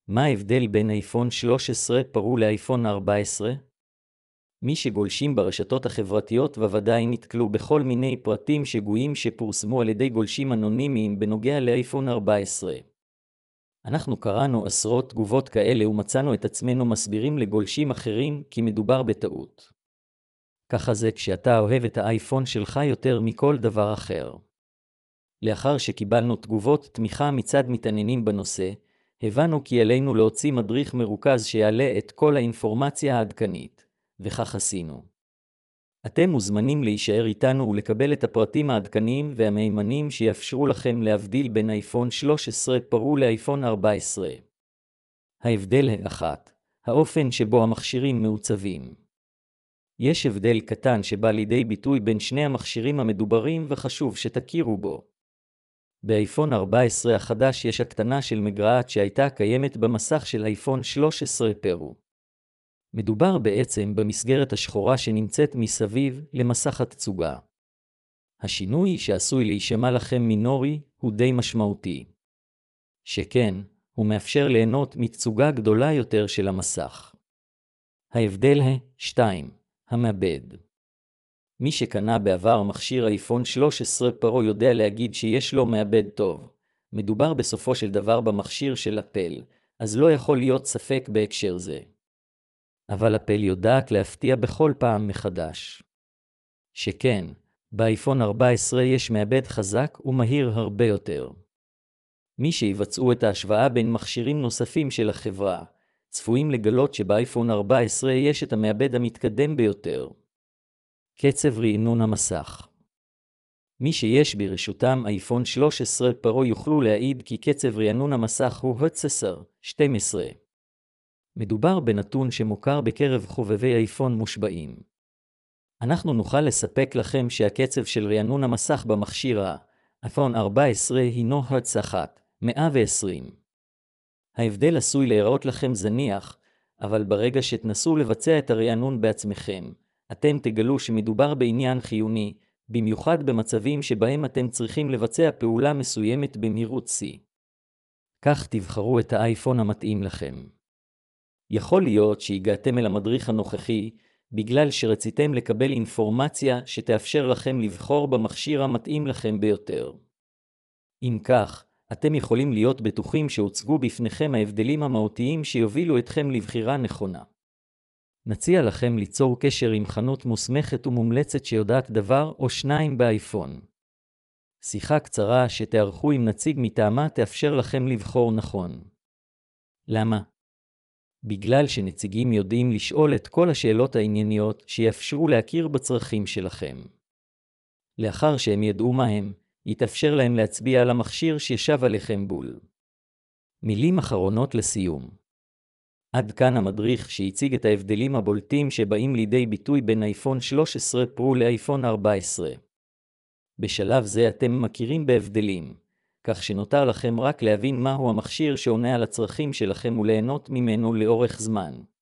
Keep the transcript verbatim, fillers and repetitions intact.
מה ההבדל בין אייפון שלוש עשרה פרו לאייפון ארבע עשרה? מי שגולשים ברשתות החברתיות בוודאי נתקלו בכל מיני פרטים שגויים שפורסמו על ידי גולשים אנונימיים בנוגע לאייפון ארבע עשרה. אנחנו קראנו עשרות תגובות כאלה ומצאנו את עצמנו מסבירים לגולשים אחרים כי מדובר בטעות. ככה זה כשאתה אוהב את האייפון שלך יותר מכל דבר אחר. לאחר שקיבלנו תגובות תמיכה מצד מתעניינים בנושא, הבנו כי עלינו להוציא מדריך מרוכז שיעלה את כל האינפורמציה העדכנית, וכך עשינו. אתם מוזמנים להישאר איתנו ולקבל את הפרטים העדכניים והמהימנים שיאפשרו לכם להבדיל בין אייפון שלוש עשרה פרו לאייפון ארבע עשרה. ההבדל האחת, האופן שבו המכשירים מעוצבים. יש הבדל קטן שבא לידי ביטוי בין שני המכשירים המדוברים וחשוב שתכירו בו. באייפון ארבע עשרה החדש יש הקטנה של מגרעת שהייתה קיימת במסך של אייפון שלוש עשרה פרו. מדובר בעצם במסגרת השחורה שנמצאת מסביב למסך התצוגה. השינוי שעשוי להישמע לכם מינורי הוא די משמעותי. שכן, הוא מאפשר ליהנות מתצוגה גדולה יותר של המסך. ההבדל הוא שתיים. המעבד. מי שקנה בעבר מכשיר אייפון שלוש עשרה פרו יודע להגיד שיש לו מעבד טוב. מדובר בסופו של דבר במכשיר של אפל, אז לא יכול להיות ספק בהקשר זה. אבל אפל יודעת להפתיע בכל פעם מחדש. שכן, באייפון ארבע עשרה יש מעבד חזק ומהיר הרבה יותר. מי שיבצעו את ההשוואה בין מכשירים נוספים של החברה, צפויים לגלות שבאייפון ארבע עשרה יש את המעבד המתקדם ביותר. קצב רענון המסך. מי שיש ברשותם אייפון שלוש עשרה פרו יוכלו להעיד כי קצב רענון המסך הוא עשר שתים עשרה. מדובר בנתון שמוכר בקרב חובבי אייפון מושבעים. אנחנו נוכל לספק לכם שהקצב של רענון המסך במכשיר האייפון ארבע עשרה הינו הרץ אחת מאה ועשרים. ההבדל עשוי להיראות לכם זניח, אבל ברגע שתנסו לבצע את הרענון בעצמכם, אתם תגלו שמדובר בעניין חיוני, במיוחד במצבים שבהם אתם צריכים לבצע פעולה מסוימת במהירות שיא. כך תבחרו את האייפון המתאים לכם. יכול להיות שהגעתם אל המדריך הנוכחי, בגלל שרציתם לקבל אינפורמציה שתאפשר לכם לבחור במכשיר המתאים לכם ביותר. אם כך, אתם יכולים להיות בטוחים שהוצגו בפניכם ההבדלים המהותיים שיובילו אתכם לבחירה נכונה. נציע לכם ליצור קשר עם חנות מוסמכת ומומלצת שיודעת דבר או שניים באייפון. שיחה קצרה שתערכו עם נציג מטעמה תאפשר לכם לבחור נכון. למה? בגלל שנציגים יודעים לשאול את כל השאלות הענייניות שיאפשרו להכיר בצרכים שלכם. לאחר שהם ידעו מה הם, יתאפשר להם להצביע על המכשיר שישב עליכם בול. מילים אחרונות לסיום. עד כאן המדריך שהציג את ההבדלים הבולטים שבאים לידי ביטוי בין אייפון שלוש עשרה פרו לאייפון ארבע עשרה. בשלב זה אתם מכירים בהבדלים, כך שנותר לכם רק להבין מהו המכשיר שעונה על הצרכים שלכם וליהנות ממנו לאורך זמן.